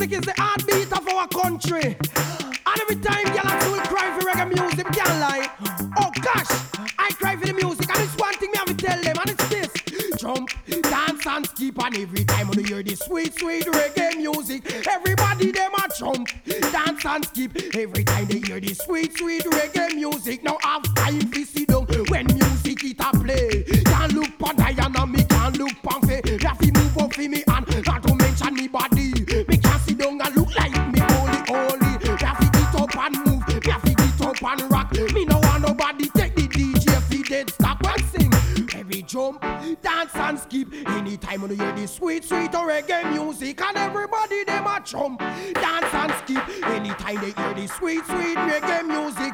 music is the heartbeat of our country. And every time y'all will cry for reggae music, can't lie. Oh gosh, I cry for the music, and it's one thing me have to tell them, and it's this. Jump, dance and skip, and every time when you hear this sweet, sweet reggae music, everybody them a jump, dance and skip. Every time they hear this sweet, sweet reggae music, now have time to sit down when music it a play. Can't look on Diana, me can't look on Faye. Me have to move up for me and not to mention me body. Me can't sit down and look like me holy, holy. Me have to get up and move, me have to get up and rock. Me no want nobody take the DJ feed dead stop and sing. Every jump, dance and skip. Anytime when you hear this sweet, sweet reggae music, and everybody them a jump, dance and skip. Anytime they hear this sweet, sweet reggae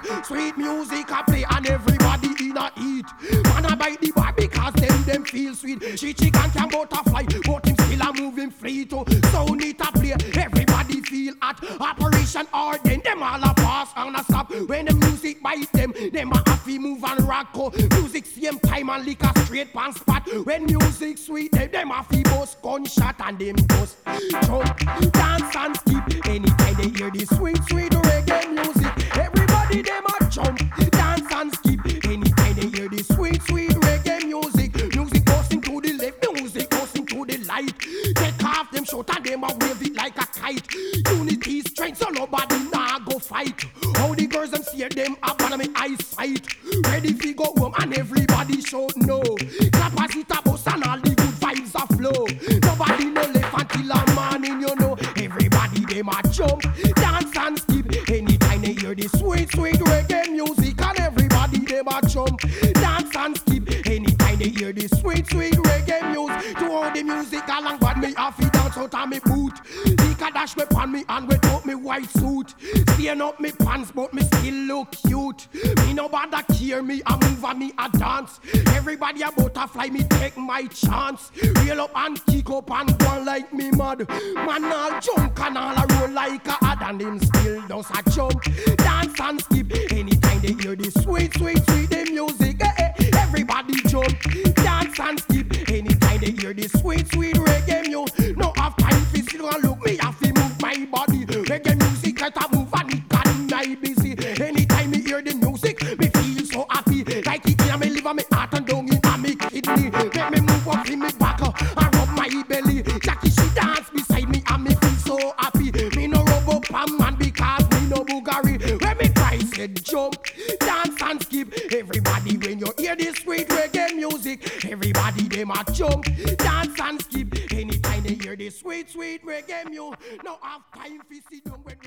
music I play, and everybody in a eat. Man a bite the bar because them feel sweet. Chicken can butterfly, but him still a moving free to sound it a play. Everybody feel at Operation Hard, then them all a pass and a stop. When the music bite them a happy move and rock. Music same time and lick a straight pan spot. When music sweet, them a fi bust gunshot and them just jump, dance and skip. Anytime they hear this sweet, sweet reggae music, everybody them a jump, dance and skip. Anytime they hear this sweet, sweet reggae music, music goes into the left, music goes into the light. Take off them short and them a wave it like a kite. Unity strength, so nobody nah go fight. How the girls them see them up on me eyesight. Ready fi go home and everybody shout no. Capacity bus and all the good vibes a flow. Nobody no left until a morning, you know. Everybody them a jump, dance and skip. Anytime they hear this sweet, sweet reggae music, and everybody them a jump, dance and skip. Anytime they hear this sweet, sweet reggae music, to all the music along, but me have to dance out of me boot. Liquor dash me pan me and wet out me white suit. Stain up me pants, but me still look cute. Me no bother care, me a move and me a dance. Everybody a butterfly, me take my chance. Reel up and kick up and go on like me mad. Man all junk and all a roll like a ad, and them still does a jump, dance and skip. Anytime they hear this sweet, sweet, sweet the music, everybody jump, dance and skip. Anytime they hear this sweet, sweet reggae music, no have time to sit and look, me have to move my body. Reggae music let a move and it can I busy. Anytime me hear the music, me feel so happy, like it in me liver, me heart and down in me kidney. Make me move up in me back and rub my belly. Jackie she dance beside me and me feel so happy. Me no rub up and man because me no Bugari. When me cry said jump, dance and skip. Everybody when you hear this sweet reggae music, everybody them a jump, dance and skip. Anytime they hear this sweet, sweet reggae music, no have time to sit down when